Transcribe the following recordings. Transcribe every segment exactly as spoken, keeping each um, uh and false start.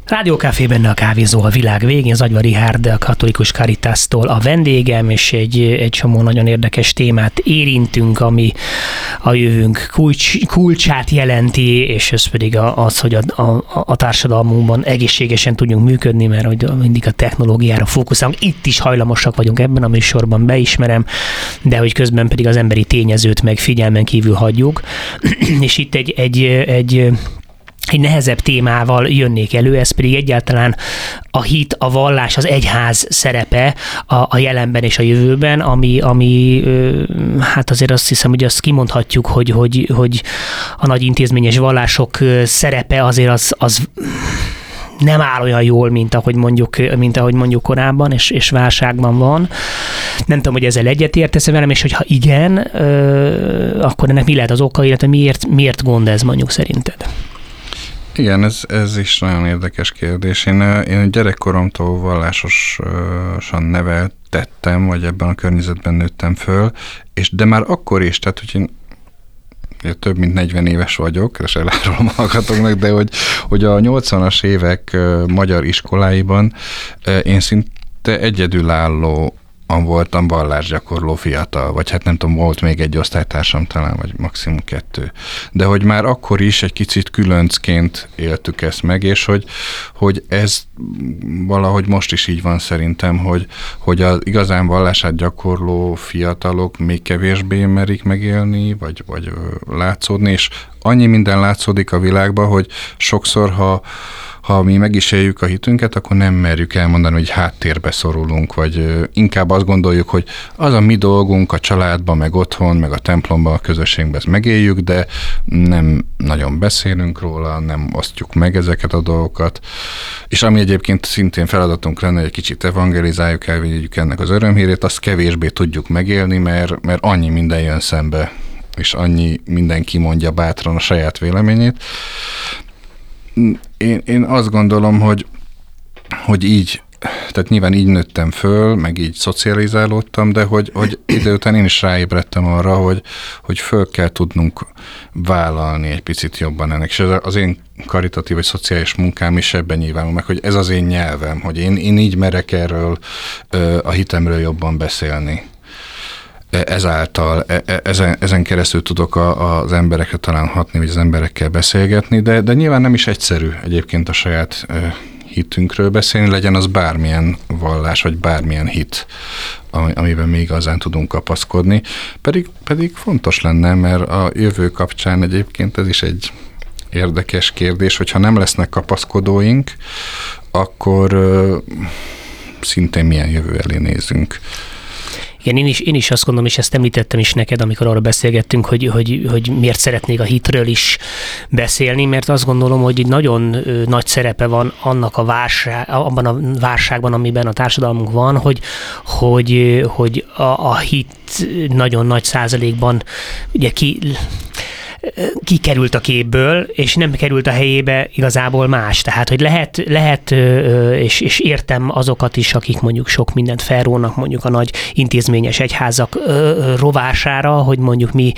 Rádiókáfé, benne a kávézó a világ végén, Zagyva Richárd, a Katolikus Caritástól a vendégem, és egy, egy csomó nagyon érdekes témát érintünk, ami a jövőnk kulcs, kulcsát jelenti, és ez pedig az, hogy a, a, a társadalmunkban egészségesen tudjunk működni, mert hogy mindig a technológiára fókuszálunk. Itt is hajlamosak vagyunk ebben a műsorban, beismerem, de hogy közben pedig az emberi tényezőt meg figyelmen kívül hagyjuk. És itt egy, egy, egy egy nehezebb témával jönnék elő, ez pedig egyáltalán a hit, a vallás, az egyház szerepe a, a jelenben és a jövőben, ami, ami hát azért azt hiszem, hogy azt kimondhatjuk, hogy, hogy, hogy a nagy intézményes vallások szerepe azért az, az nem áll olyan jól, mint ahogy mondjuk, mint ahogy mondjuk korábban, és, és válságban van. Nem tudom, hogy ezzel egyetértesz velem, és hogyha igen, akkor ennek mi lehet az oka, illetve miért, miért gond ez mondjuk szerinted? Igen, ez, ez is nagyon érdekes kérdés. Én, én gyerekkoromtól vallásosan neveltettem, vagy ebben a környezetben nőttem föl, és de már akkor is, tehát hogy én több mint negyven éves vagyok, és elárulom a hallgatóknak, de hogy, hogy a nyolcvanas évek magyar iskoláiban én szinte egyedülálló voltam vallásgyakorló fiatal, vagy hát nem tudom, volt még egy osztálytársam talán, vagy maximum kettő. De hogy már akkor is egy kicsit különcként éltük ezt meg, és hogy, hogy ez valahogy most is így van szerintem, hogy, hogy az igazán vallását gyakorló fiatalok még kevésbé merik megélni, vagy, vagy látszódni, és annyi minden látszódik a világban, hogy sokszor, ha ha mi meg is éljük a hitünket, akkor nem merjük elmondani, hogy háttérbe szorulunk, vagy inkább azt gondoljuk, hogy az a mi dolgunk a családban, meg otthon, meg a templomban, a közösségben, ezt megéljük, de nem nagyon beszélünk róla, nem osztjuk meg ezeket a dolgokat. És ami egyébként szintén feladatunk lenne, hogy egy kicsit evangelizáljuk, elvigyük ennek az örömhírét, azt kevésbé tudjuk megélni, mert, mert annyi minden jön szembe, és annyi mindenki mondja bátran a saját véleményét. Én, én azt gondolom, hogy, hogy így, tehát nyilván így nőttem föl, meg így szocializálódtam, de hogy, hogy idő után én is ráébredtem arra, hogy, hogy föl kell tudnunk vállalni egy picit jobban ennek. És az én karitatív vagy szociális munkám is ebben nyilvánul meg, hogy ez az én nyelvem, hogy én, én így merek erről a hitemről jobban beszélni. Ezáltal, ezen, ezen keresztül tudok a, az emberekre talán hatni, vagy az emberekkel beszélgetni, de, de nyilván nem is egyszerű egyébként a saját hitünkről beszélni, legyen az bármilyen vallás, vagy bármilyen hit, amiben mi igazán tudunk kapaszkodni. Pedig, pedig fontos lenne, mert a jövő kapcsán egyébként ez is egy érdekes kérdés, hogyha nem lesznek kapaszkodóink, akkor uh, szintén milyen jövő elé nézünk. Igen, én is, én is azt gondolom, és ezt említettem is neked, amikor arra beszélgettünk, hogy, hogy, hogy miért szeretnék a hitről is beszélni, mert azt gondolom, hogy nagyon nagy szerepe van annak a válság, abban a válságban, amiben a társadalmunk van, hogy, hogy, hogy a, a hit nagyon nagy százalékban ugye ki... kikerült a képből, és nem került a helyébe igazából más. Tehát, hogy lehet, lehet és, és értem azokat is, akik mondjuk sok mindent felrónak mondjuk a nagy intézményes egyházak rovására, hogy mondjuk mi,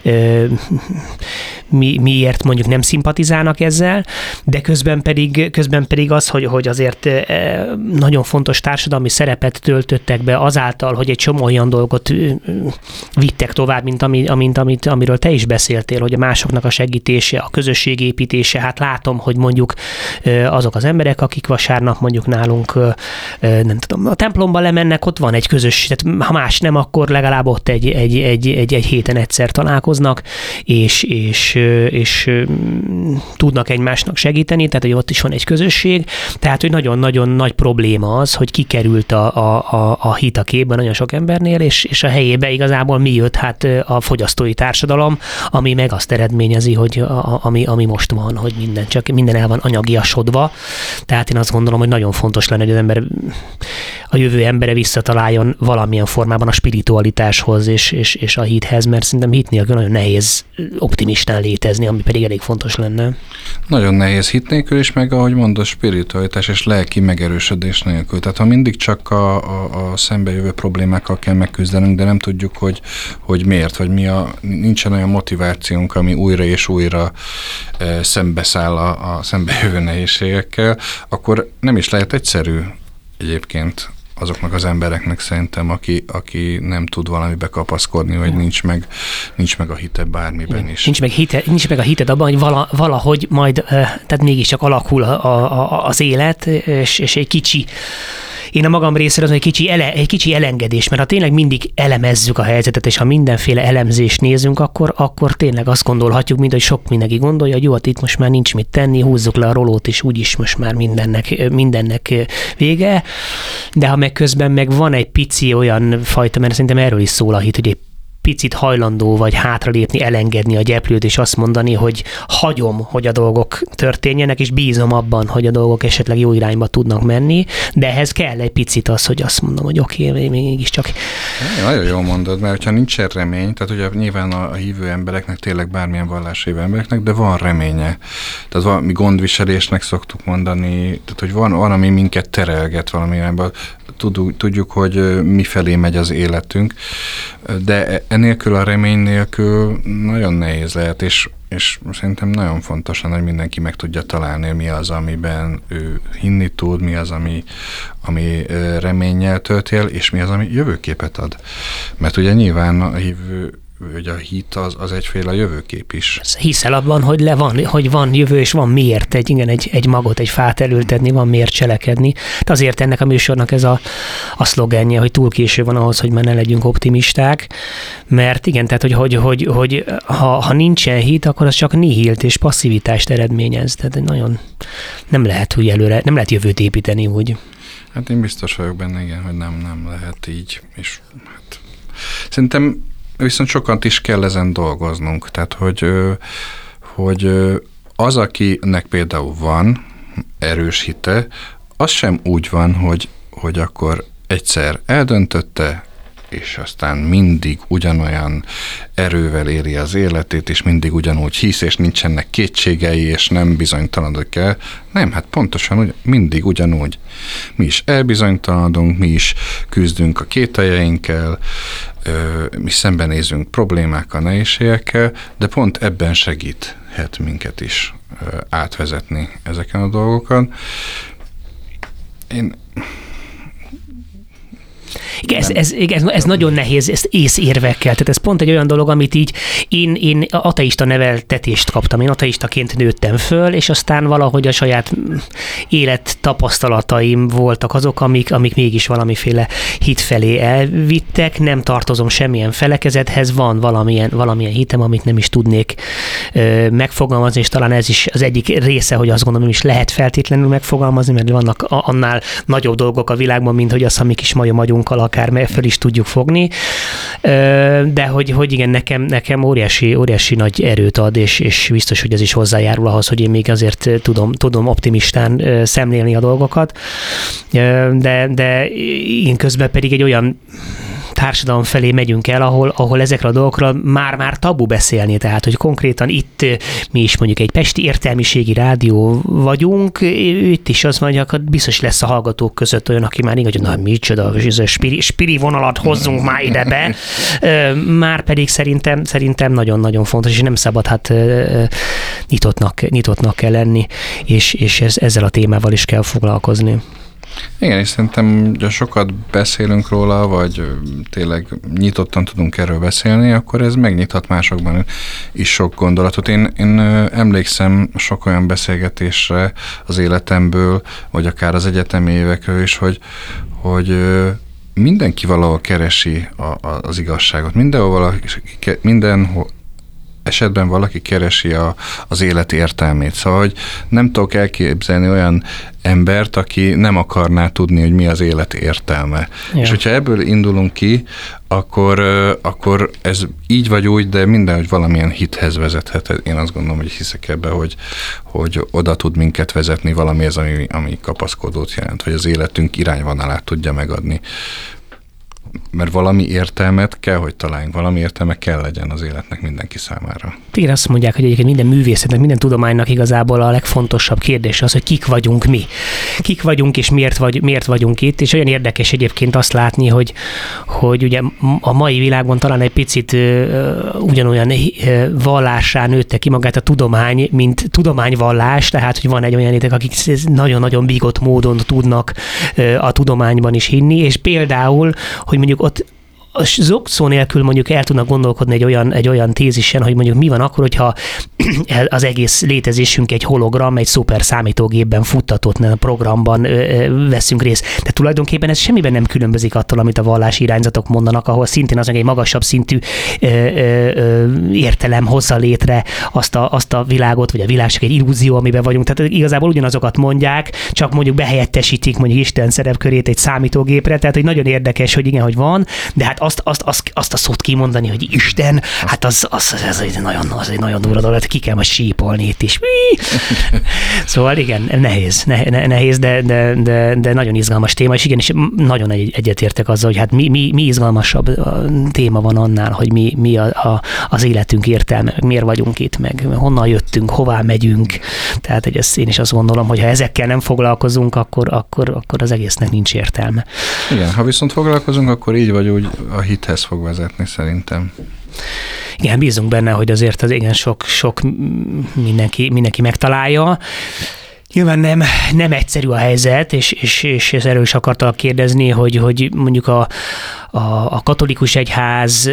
mi miért mondjuk nem szimpatizálnak ezzel, de közben pedig, közben pedig az, hogy, hogy azért nagyon fontos társadalmi szerepet töltöttek be azáltal, hogy egy csomó olyan dolgot vittek tovább, mint, ami, amint, amit, amiről te is beszéltél, hogy a másoknak a segítése, a közösségépítése, hát látom, hogy mondjuk azok az emberek, akik vasárnap mondjuk nálunk, nem tudom, a templomba lemennek, ott van egy közös, tehát ha más nem, akkor legalább ott egy, egy, egy, egy, egy héten egyszer találkoznak, és, és, és tudnak egymásnak segíteni, tehát hogy ott is van egy közösség, tehát hogy nagyon-nagyon nagy probléma az, hogy kikerült a, a, a, a hit a képben nagyon sok embernél, és, és a helyébe igazából mi jött? Hát a fogyasztói társadalom, ami meg azt eredményezi, hogy a, ami, ami most van, hogy minden, csak minden el van anyagiasodva. Tehát én azt gondolom, hogy nagyon fontos lenne, hogy az ember a jövő embere visszataláljon valamilyen formában a spiritualitáshoz és, és, és a hithez, mert szerintem hit nélkül nagyon nehéz optimistán létezni, ami pedig elég fontos lenne. Nagyon nehéz hit nélkül is, meg ahogy mondod, spiritualitás és lelki megerősödés nélkül. Tehát ha mindig csak a, a, a szembejövő problémákkal kell megküzdenünk, de nem tudjuk, hogy, hogy miért, vagy mi a, nincsen olyan motivációnk, ami újra és újra e, szembeszáll a, a szembejövő nehézségekkel, akkor nem is lehet egyszerű egyébként azoknak az embereknek szerintem, aki, aki nem tud valamibe kapaszkodni, vagy nincs meg, nincs meg a hite bármiben is. Nincs meg, hite, nincs meg a hited abban, hogy vala, valahogy majd, tehát mégiscsak alakul a, a, az élet, és, és egy kicsi, én a magam részéről az, hogy egy kicsi, ele, egy kicsi elengedés, mert ha tényleg mindig elemezzük a helyzetet, és ha mindenféle elemzést nézünk, akkor, akkor tényleg azt gondolhatjuk, mint hogy sok mindenki gondolja, hogy jó, hát itt most már nincs mit tenni, húzzuk le a rolót, és úgyis most már mindennek, mindennek vége. De ha meg közben meg van egy pici olyan fajta, mert szerintem erről is szól a hit, hogy egy picit hajlandó vagy hátralépni, elengedni a gyeplőt, és azt mondani, hogy hagyom, hogy a dolgok történjenek, és bízom abban, hogy a dolgok esetleg jó irányba tudnak menni, de ehhez kell egy picit az, hogy azt mondom, hogy oké, okay, mégiscsak. Nagyon jól mondod, mert ha nincsen remény, tehát ugye nyilván a hívő embereknek, tényleg bármilyen valláshívő embereknek, de van reménye. Tehát van, mi gondviselésnek szoktuk mondani, tehát hogy van, van ami minket terelget valamilyenben, tudjuk, tudjuk, hogy mifelé megy az életünk, de enélkül a remény nélkül nagyon nehéz lehet, és, és szerintem nagyon fontos, hogy mindenki meg tudja találni, mi az, amiben ő hinni tud, mi az, ami, ami reménnyel tölti el, és mi az, ami jövőképet ad. Mert ugye nyilván a hívő, hogy a hit az, az egyféle jövőkép is. Hiszel abban, hogy, le van, hogy van jövő, és van miért egy, igen, egy, egy magot, egy fát elültetni, van miért cselekedni. De azért ennek a műsornak ez a, a szlogenje, hogy túl késő van ahhoz, hogy már ne legyünk optimisták, mert igen, tehát hogy, hogy, hogy, hogy ha, ha nincsen hit, akkor az csak nihilt és passzivitást eredményez. Tehát nagyon nem lehet úgy előre, nem lehet jövőt építeni úgy. Hát én biztos vagyok benne, igen, hogy nem, nem lehet így. És hát szerintem viszont sokat is kell ezen dolgoznunk. Tehát, hogy, hogy az, akinek például van erős hite, az sem úgy van, hogy, hogy akkor egyszer eldöntötte, és aztán mindig ugyanolyan erővel éri az életét, és mindig ugyanúgy hisz, és nincsenek kétségei, és nem bizonytalanodok el. Nem, hát pontosan ugy, mindig ugyanúgy. Mi is elbizonytalanodunk, mi is küzdünk a kételjeinkkel, mi szembenézünk problémákkal, nehézségekkel, de pont ebben segíthet minket is átvezetni ezeken a dolgokat. Én Igen, ez, ez, ez, ez nagyon nehéz, ezt észérvekkel. Tehát ez pont egy olyan dolog, amit így én, én ateista neveltetést kaptam. Én ateistaként nőttem föl, és aztán valahogy a saját élet tapasztalataim voltak azok, amik, amik mégis valamiféle hit felé elvittek. Nem tartozom semmilyen felekezethez, van valamilyen, valamilyen hitem, amit nem is tudnék ö, megfogalmazni, és talán ez is az egyik része, hogy azt gondolom, nem is lehet feltétlenül megfogalmazni, mert vannak annál nagyobb dolgok a világban, mint hogy az, amik is majom agyunkkal akár föl is tudjuk fogni, de hogy, hogy igen, nekem, nekem óriási, óriási nagy erőt ad, és, és biztos, hogy ez is hozzájárul ahhoz, hogy én még azért tudom, tudom optimistán szemlélni a dolgokat, de, de én közben pedig egy olyan társadalom felé megyünk el, ahol, ahol ezekről a dolgokról már-már tabu beszélni, tehát, hogy konkrétan itt mi is mondjuk egy pesti értelmiségi rádió vagyunk, itt is az mondja, hogy biztos lesz a hallgatók között olyan, aki már így, hogy na micsoda, spiri, spiri vonalat hozzunk már ide be, már pedig szerintem, szerintem nagyon-nagyon fontos, és nem szabad hát nyitottnak, nyitottnak kell lenni, és, és ez, ezzel a témával is kell foglalkozni. Igen, és szerintem, ha sokat beszélünk róla, vagy tényleg nyitottan tudunk erről beszélni, akkor ez megnyithat másokban is sok gondolatot. Én, én emlékszem sok olyan beszélgetésre az életemből, vagy akár az egyetemi évekről is, hogy, hogy mindenki valahol keresi a, a, az igazságot. Mindenhol valaki, mindenhol esetben valaki keresi a, az élet értelmét. Szóval, hogy nem tudok elképzelni olyan embert, aki nem akarná tudni, hogy mi az élet értelme. Ja. És hogyha ebből indulunk ki, akkor, akkor ez így vagy úgy, de mindenhogy valamilyen hithez vezethet. Én azt gondolom, hogy hiszek ebbe, hogy, hogy oda tud minket vezetni valamihez, ami, ami kapaszkodót jelent, hogy az életünk irányvonalát tudja megadni. Mert valami értelmet kell, hogy találjunk, valami értelme kell legyen az életnek mindenki számára. Igen, azt mondják, hogy egyébként minden művészetnek, minden tudománynak igazából a legfontosabb kérdés az, hogy kik vagyunk mi. Kik vagyunk, és miért, vagy, miért vagyunk itt, és olyan érdekes egyébként azt látni, hogy, hogy ugye a mai világban talán egy picit uh, ugyanolyan uh, vallássá nőtte ki magát a tudomány, mint tudományvallás, tehát, hogy van egy olyan létek, akik nagyon-nagyon bigott módon tudnak uh, a tudományban is hinni, és például, hogy mondjuk ott szó nélkül mondjuk el tudnak gondolkodni egy olyan, egy olyan tézisen, hogy mondjuk mi van akkor, hogyha az egész létezésünk egy hologram, egy szuper számítógépben futtatott programban veszünk részt. De tulajdonképpen ez semmiben nem különbözik attól, amit a vallási irányzatok mondanak, ahol szintén az egy magasabb szintű ö, ö, értelem hozza létre azt a, azt a világot, vagy a világ csak egy illúzió, amiben vagyunk. Tehát igazából ugyanazokat mondják, csak mondjuk behelyettesítik mondjuk Isten szerepkörét egy számítógépre, tehát hogy nagyon érdekes, hogy igen, hogy van, de hát azt, azt, azt, azt a szót kimondani, hogy Isten, hát az, az, az, egy nagyon, az egy nagyon durva dolog, ki kell majd sípolni itt is. Szóval igen, nehéz, ne, nehéz, de, de, de, de nagyon izgalmas téma, és igen, és nagyon egy, egyetértek azzal, hogy hát mi, mi, mi izgalmasabb téma van annál, hogy mi, mi a, a, az életünk értelme, miért vagyunk itt, meg honnan jöttünk, hová megyünk. Tehát hogy ezt én is azt gondolom, hogy ha ezekkel nem foglalkozunk, akkor, akkor, akkor az egésznek nincs értelme. Igen, ha viszont foglalkozunk, akkor így vagy úgy a hithez fog vezetni szerintem. Igen, bízunk benne, hogy azért az igen sok, sok mindenki, mindenki megtalálja. Nyilván nem, nem egyszerű a helyzet, és, és, és erről is akartalak kérdezni, hogy, hogy mondjuk a, a, a katolikus egyház,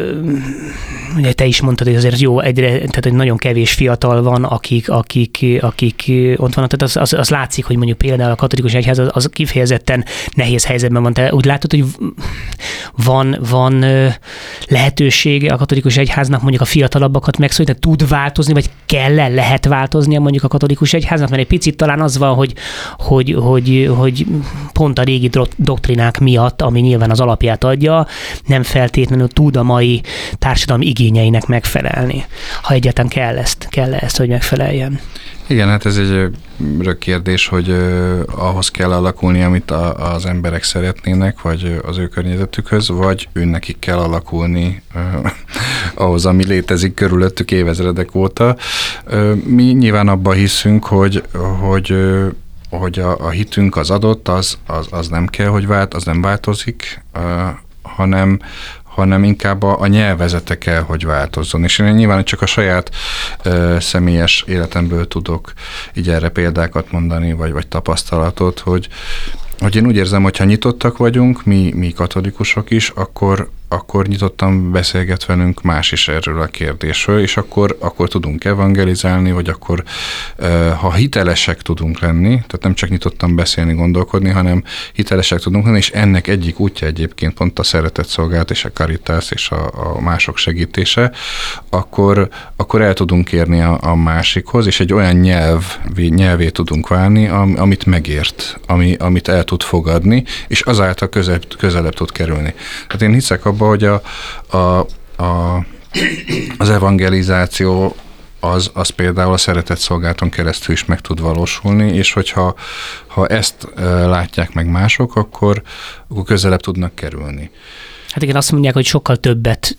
ugye te is mondtad, hogy azért jó, egyre, tehát hogy nagyon kevés fiatal van, akik, akik, akik ott vannak, tehát az, az, az látszik, hogy mondjuk például a katolikus egyház az, az kifejezetten nehéz helyzetben van. Te úgy látod, hogy van, van lehetősége a katolikus egyháznak mondjuk a fiatalabbakat megszólítani, tud változni, vagy kell-e, lehet változnia mondjuk a katolikus egyháznak, mert egy picit talán az van, hogy, hogy, hogy, hogy pont a régi doktrinák miatt, ami nyilván az alapját adja, nem feltétlenül tud a mai társadalom igényeinek megfelelni. Ha egyáltalán kell ezt, kell ezt, hogy megfeleljen. Igen, hát ez egy örök kérdés, hogy uh, ahhoz kell alakulni, amit a, az emberek szeretnének, vagy az ő környezetükhöz, vagy őnekik kell alakulni uh, ahhoz, ami létezik körülöttük évezredek óta. Uh, mi nyilván abban hiszünk, hogy, hogy, uh, hogy a, a hitünk az adott, az, az, az nem kell, hogy vált, az nem változik, uh, hanem hanem inkább a, a nyelvezete kell, hogy változzon. És én nyilván csak a saját ö, személyes életemből tudok így erre példákat mondani, vagy, vagy tapasztalatot, hogy, hogy én úgy érzem, hogy ha nyitottak vagyunk, mi, mi katolikusok is, akkor, akkor nyitottan beszélget velünk más is erről a kérdésről, és akkor, akkor tudunk evangelizálni, vagy akkor, ha hitelesek tudunk lenni, tehát nem csak nyitottan beszélni, gondolkodni, hanem hitelesek tudunk lenni, és ennek egyik útja egyébként pont a szeretetszolgálat és a karitás és a, a mások segítése, akkor, akkor el tudunk érni a, a másikhoz, és egy olyan nyelv, nyelvé tudunk válni, am, amit megért, ami, amit el tud fogadni, és azáltal közelebb, közelebb tud kerülni. Tehát én hiszek abban, hogy a, a, a, az evangelizáció az, az például a szeretetszolgálaton keresztül is meg tud valósulni, és hogyha ha ezt látják meg mások, akkor, akkor közelebb tudnak kerülni. Hát igen, azt mondják, hogy sokkal többet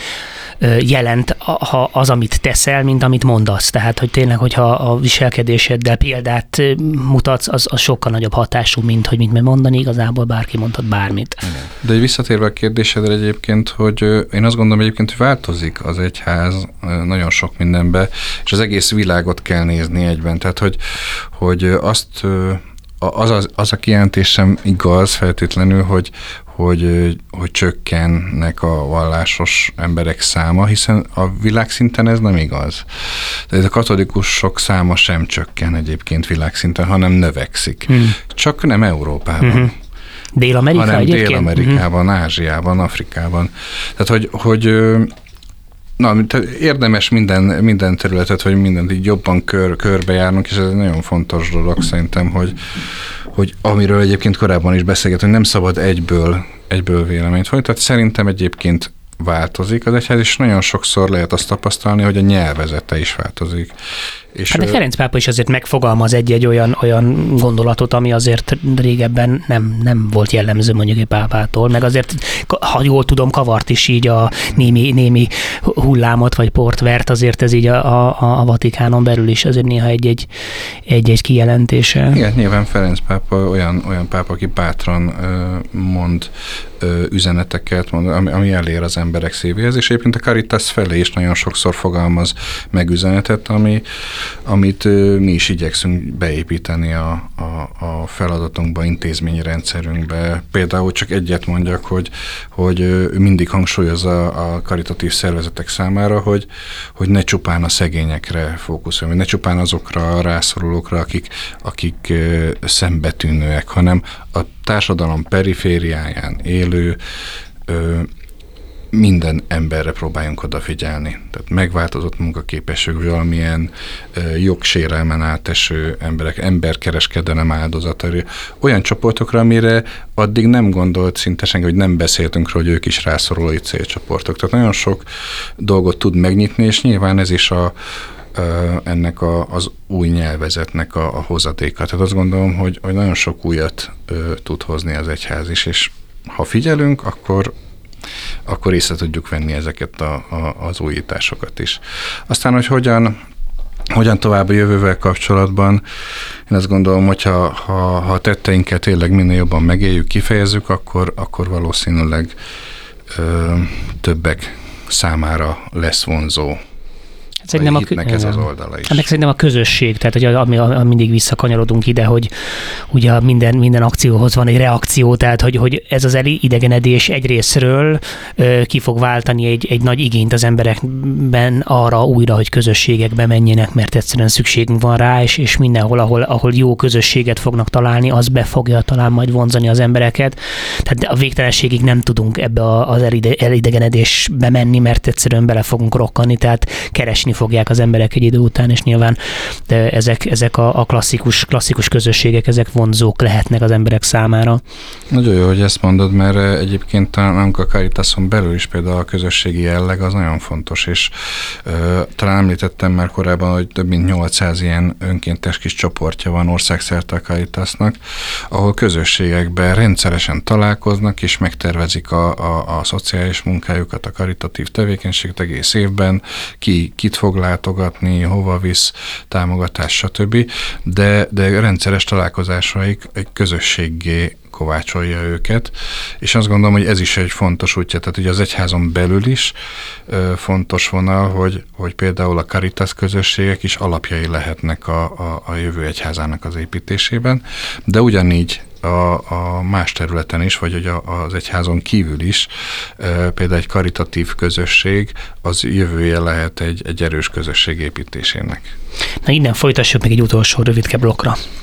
jelent ha az, amit teszel, mint amit mondasz. Tehát, hogy tényleg, hogyha a viselkedéseddel példát mutatsz, az, az sokkal nagyobb hatású, mint hogy mit mondani, igazából bárki mondhat bármit. De egy visszatérve a kérdésedre egyébként, hogy én azt gondolom egyébként, hogy változik az egyház nagyon sok mindenbe, és az egész világot kell nézni egyben. Tehát, hogy, hogy azt az, az, az a kijelentés sem igaz feltétlenül, hogy Hogy, hogy csökkennek a vallásos emberek száma, hiszen a világszinten ez nem igaz. Tehát a katolikusok száma sem csökken egyébként világszinten, hanem növekszik. Hmm. Csak nem Európában. Hmm. Dél-Amerika hanem egyébként? Dél-Amerikában, hmm. Ázsiában, Afrikában. Tehát, hogy, hogy Na, érdemes minden, minden területet, vagy mindent így jobban kör, körbejárnunk, és ez egy nagyon fontos dolog szerintem, hogy, hogy amiről egyébként korábban is beszélgetünk, nem szabad egyből, egyből véleményt folytatni. Tehát szerintem egyébként változik az egyház, és nagyon sokszor lehet azt tapasztalni, hogy a nyelvezete is változik. És hát de Ferenc pápa is azért megfogalmaz egy-egy olyan, olyan gondolatot, ami azért régebben nem, nem volt jellemző mondjuk egy pápától, meg azért, ha jól tudom, kavart is így a némi, némi hullámot, vagy portvert, azért ez így a, a, a Vatikánon belül is azért néha egy-egy, egy-egy kijelentése. Igen, nyilván Ferenc pápa olyan, olyan pápa, aki bátran mond üzeneteket, mond, ami, ami elér az emberek szívéhez, és egyébként a Caritas felé is nagyon sokszor fogalmaz meg üzenetet, ami amit mi is igyekszünk beépíteni a, a, a feladatunkba, intézményi rendszerünkbe. Például csak egyet mondjak, hogy, hogy mindig hangsúlyozza a karitatív szervezetek számára, hogy, hogy ne csupán a szegényekre fókuszoljon, ne csupán azokra a rászorulókra, akik, akik szembetűnőek, hanem a társadalom perifériáján élő minden emberre próbáljunk odafigyelni. Tehát megváltozott munkaképesség, valamilyen ö, jogsérelmen áteső emberek, emberkereskedelem áldozatai, olyan csoportokra, amire addig nem gondolt szinte senki, hogy nem beszéltünk róla, hogy ők is rászorulói célcsoportok. Tehát nagyon sok dolgot tud megnyitni, és nyilván ez is a ennek a, az új nyelvezetnek a, a hozadéka. Tehát azt gondolom, hogy, hogy nagyon sok újat ö, tud hozni az egyház is, és ha figyelünk, akkor akkor észre tudjuk venni ezeket a, a, az újításokat is. Aztán, hogy hogyan, hogyan tovább a jövővel kapcsolatban, én azt gondolom, hogy ha, ha, ha a tetteinket tényleg minél jobban megéljük, kifejezzük, akkor, akkor valószínűleg ö, többek számára lesz vonzó. Szerintem a, hitnek ez az oldala is. Ennek szerintem a közösség, tehát hogy ami, ami mindig visszakanyarodunk ide, hogy ugye minden, minden akcióhoz van egy reakció, tehát hogy, hogy ez az elidegenedés egy részről ö, ki fog váltani egy, egy nagy igényt az emberekben arra újra, hogy közösségekbe menjenek, mert egyszerűen szükségünk van rá, és, és mindenhol, ahol, ahol jó közösséget fognak találni, az be fogja talán majd vonzani az embereket. Tehát a végtelenségig nem tudunk ebbe az elidegenedésbe menni, mert egyszerűen bele fogunk rokkani, tehát keresni fogják az emberek egy idő után, és nyilván de ezek, ezek a, a klasszikus, klasszikus közösségek, ezek vonzók lehetnek az emberek számára. Nagyon jó, hogy ezt mondod, mert egyébként talán a Caritason belül is például a közösségi jelleg az nagyon fontos, és ö, talán említettem már korábban, hogy több mint nyolcszáz ilyen önkéntes kis csoportja van országszerte a Caritasnak, ahol közösségekben rendszeresen találkoznak, és megtervezik a, a, a szociális munkájukat, a karitatív tevékenységet egész évben, ki kit fog látogatni, hova visz támogatás, stb. De, de rendszeres találkozásaik egy közösséggé kovácsolja őket, és azt gondolom, hogy ez is egy fontos útja, tehát ugye az egyházon belül is ö, fontos vonal, hogy, hogy például a Caritas közösségek is alapjai lehetnek a, a, a jövő egyházának az építésében, de ugyanígy a, a más területen is, vagy hogy a, az egyházon kívül is, e, például egy karitatív közösség, az jövője lehet egy, egy erős közösség építésének. Na innen folytassuk még egy utolsó rövidke blokkra.